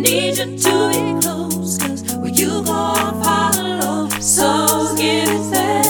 need you to be close, 'cause when you go off hollow, so give it back.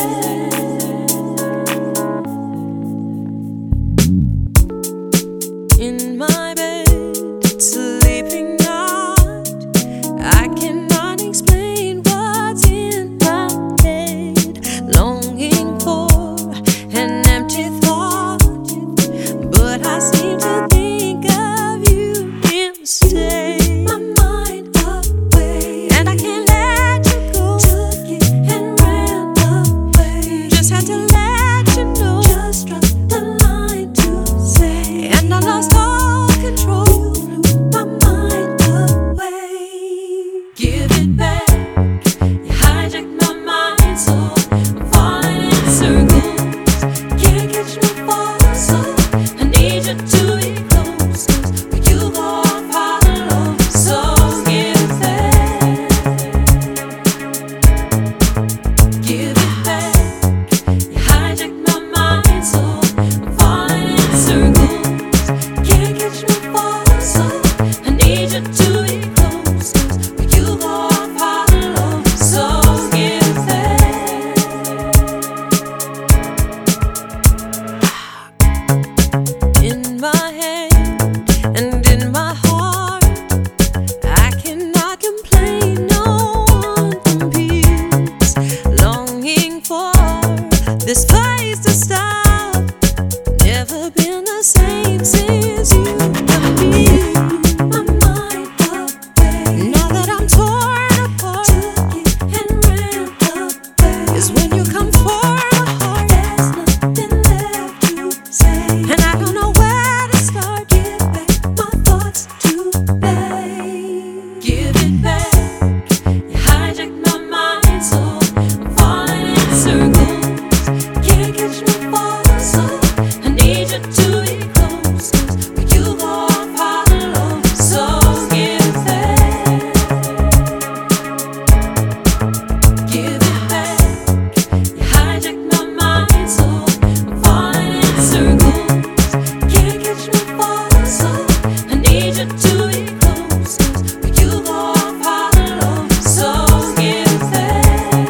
In my bed, sleeping out, I cannot explain what's in my head. Longing for an empty thought, but I seem to think of you instead. My mind away, and I can't let you go. Took it and ran away. Just had to let you know. Just dropped the line to say, and I lost all control. You blew my mind away. Give it back. You hijacked my mind, so I'm falling in circles. Can't catch my fall, so I need you to be close, 'cause when you go off hollow, so give it back. Give it back. You hijacked my mind, so I'm falling in circles. Can't catch my fall, so I need you to be close, 'cause when you go off hollow, so give it back. In my hand and in my heart, I cannot complain, no one competes. Longing for this place to stop, never been the same since you and me. My mind away, now that I'm torn apart. Took it and ran away. Is when you come for my heart, there's nothing left to say, and I don't know where to start. Give back my thoughts today. Give it back. You hijacked my mind, so I'm falling in circles. Can't catch my fall, so I need you to be close, 'cause when you go off hollow, so give it back. Give it back. You hijacked my mind, so I'm falling in circles. Can't catch my fall, so I need you to be close, 'cause when you go off hollow, so give it back.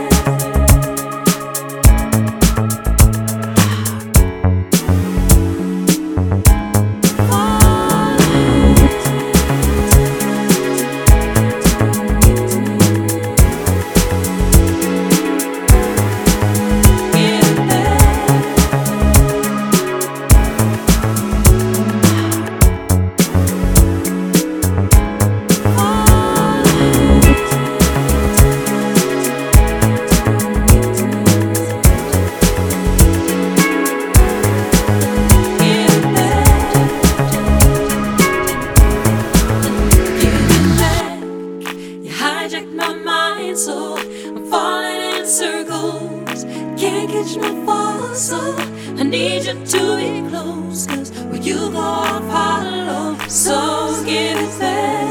You hijacked my mind, so I'm falling in circles. Can't catch my fall, so I need you to be close, 'cause when you go off hollow, so give it back.